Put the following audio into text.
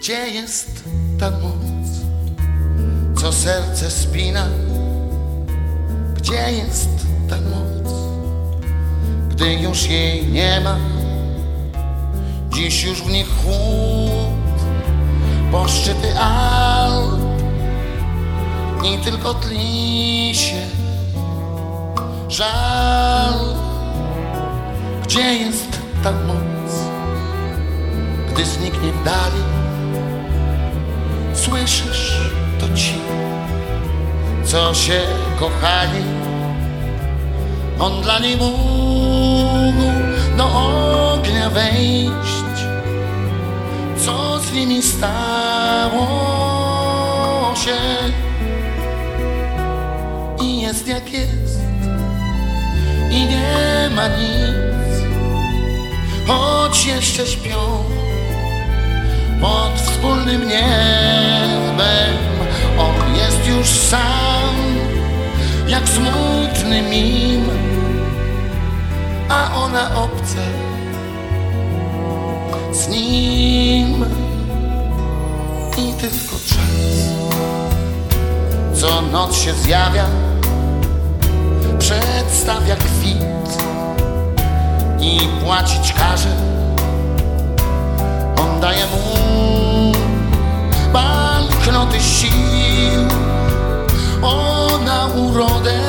Gdzie jest ta moc, co serce spina? Gdzie jest ta moc, gdy już jej nie ma? Dziś już w nich chłód, bo szczyty Alp i tylko tli się żal. Gdzie jest ta moc, gdy zniknie w dali? Słyszysz to ci, co się kochali? On dla niej mógł do ognia wejść. Co z nimi stało się? I jest jak jest, i nie ma nic, choć jeszcze śpią pod wspólnym niebem. On jest już sam, jak smutny mim, a ona obca z nim. I tylko czas, co noc się zjawia, przedstawia kwit i płacić każe. On daje mu banknoty sił, ona urodę